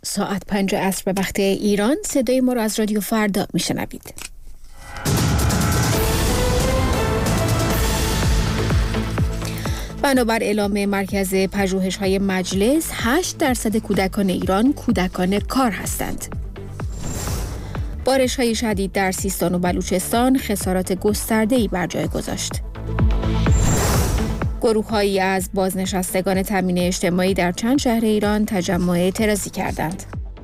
ساعت 5 عصر به وقت ایران. صدای ما را از رادیو فردا میشنوید. بنابر اعلام مرکز پژوهش‌های مجلس 8% کودکان ایران کودکان کار هستند. بارش‌های شدید در سیستان و بلوچستان خسارات گسترده‌ای بر جای گذاشت. گروه‌هایی از بازنشستگان تامین اجتماعی در چند شهر ایران تجمع اعتراضی کردند.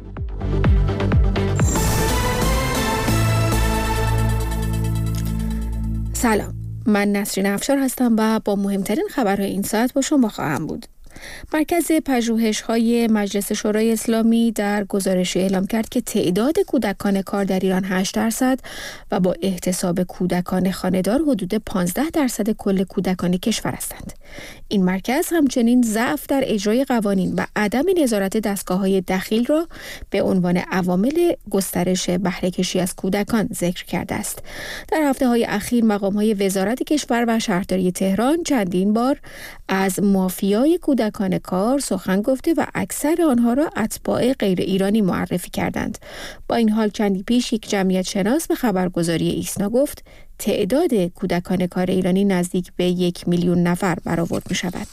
سلام، من نسرین افشار هستم و با مهمترین خبرهای این ساعت با شما خواهم بود. مرکز پژوهش‌های مجلس شورای اسلامی در گزارشی اعلام کرد که تعداد کودکان کار در ایران 8% و با احتساب کودکان خانه‌دار حدود 15% کل کودکان کشور هستند. این مرکز همچنین ضعف در اجرای قوانین و عدم نظارت دستگاه‌های دخیل را به عنوان عوامل گسترش بهره‌کشی از کودکان ذکر کرده است. در هفته‌های اخیر مقام‌های وزارت کشور و شهرداری تهران چندین بار از مافیای کودکان کار سخن گفته و اکثر آنها را اتباع غیر ایرانی معرفی کردند. با این حال چندی پیش یک جمعیت شناس به خبرگزاری ایسنا گفت تعداد کودکان کار ایرانی نزدیک به 1 میلیون نفر برآورد می شود.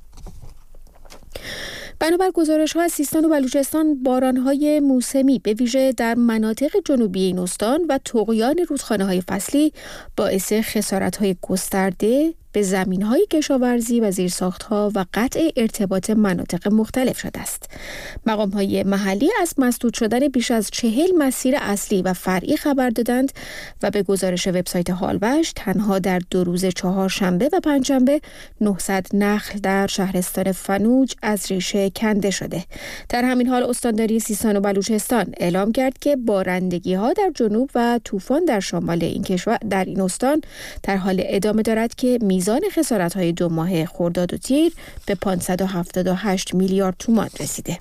بنابر گزارش‌ها از سیستان و بلوچستان باران‌های موسمی به ویژه در مناطق جنوبی این استان و طغیان رودخانه‌های فصلی باعث خسارت‌های گسترده به زمین‌های کشاورزی و زیرساخت‌ها و قطع ارتباط مناطق مختلف شده است. مقام‌های محلی از مسدود شدن بیش از 40 مسیر اصلی و فرعی خبر دادند و به گزارش وبسایت هالوش تنها در 2 روز چهارشنبه و پنجشنبه 900 نخل در شهرستان فنوج از ریشه کنده شده. در همین حال استانداری سیستان و بلوچستان اعلام کرد که بارندگی‌ها در جنوب و طوفان در شمال این کشور در این استان در حال ادامه دارد که میزان خسارت‌های 2 ماه خرداد و تیر به 578 میلیارد تومان رسیده.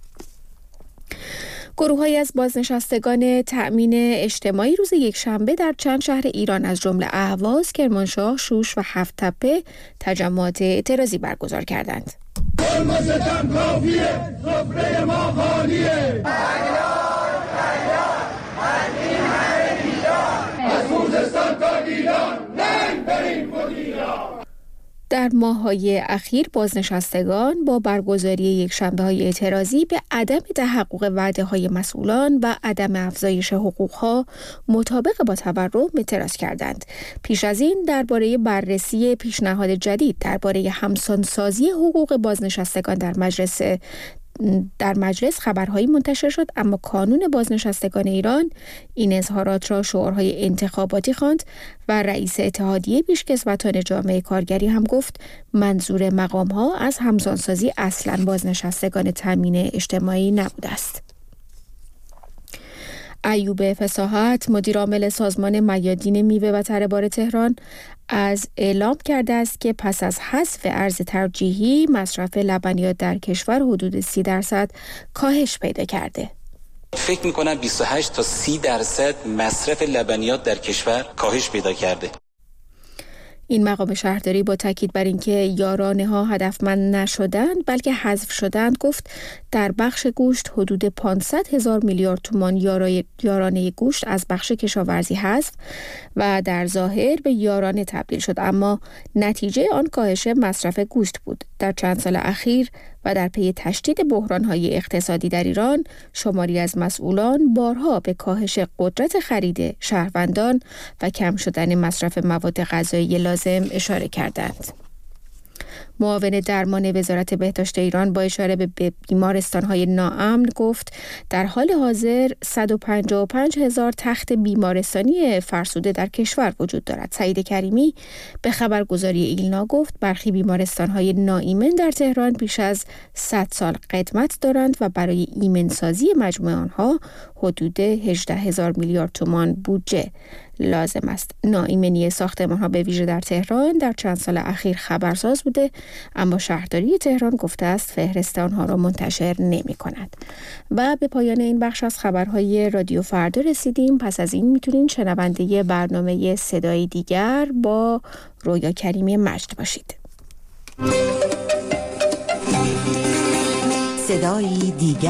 گروه‌هایی از بازنشستگان تأمین اجتماعی روز یکشنبه در چند شهر ایران از جمله اهواز، کرمانشاه، شوش و هفت‌تپه تجمعات اعتراضی برگزار کردند. در ماه‌های اخیر بازنشستگان با برگزاری یکشنبه‌های اعتراضی به عدم تحقق وعده‌های مسئولان و عدم افزایش حقوق‌ها مطابق با تورم اعتراض کردند. پیش از این درباره بررسی پیشنهاد جدید درباره همسانسازی حقوق بازنشستگان در مجلس خبرهایی منتشر شد، اما کانون بازنشستگان ایران این اظهارات را شعارهای انتخاباتی خواند و رئیس اتحادیه پیشکسوتان جامعه کارگری هم گفت منظور مقام‌ها از همسانسازی اصلاً بازنشستگان تامین اجتماعی نبوده است. ایوب فصاحت مدیر عامل سازمان میادین میوه و تره بار تهران از اعلام کرده است که پس از حذف ارز ترجیحی مصرف لبنیات در کشور حدود 30% کاهش پیدا کرده. فکر می‌کنم 28 تا 30% مصرف لبنیات در کشور کاهش پیدا کرده. این مقام شهرداری با تاکید بر اینکه یارانه ها هدفمند نشدند بلکه حذف شدند گفت در بخش گوشت حدود 500,000 میلیارد تومان یارانه گوشت از بخش کشاورزی حذف و در ظاهر به یارانه تبدیل شد، اما نتیجه آن کاهش مصرف گوشت بود. در چند سال اخیر و در پی تشدید بحران‌های اقتصادی در ایران شماری از مسئولان بارها به کاهش قدرت خرید شهروندان و کم شدن مصرف مواد غذایی لازم اشاره کردند. معاون درمان وزارت بهداشت ایران با اشاره به بیمارستان‌های ناامن گفت در حال حاضر 155,000 تخت بیمارستانی فرسوده در کشور وجود دارد. سعید کریمی به خبرگزاری ایلنا گفت برخی بیمارستان‌های ناایمن در تهران بیش از 100 سال قدمت دارند و برای ایمنسازی مجموع آنها حدود 18,000 میلیارد تومان بودجه لازم است. ناایمنی ساختمان‌ها به ویژه در تهران در چند سال اخیر خبرساز بوده، اما شهرداری تهران گفته است فهرست آنها را منتشر نمی‌کند. و به پایان این بخش از خبرهای رادیو فردا رسیدیم. پس از این میتونین شنونده برنامه صدای دیگر با رویا کریمی مجد باشید. صدای دیگر.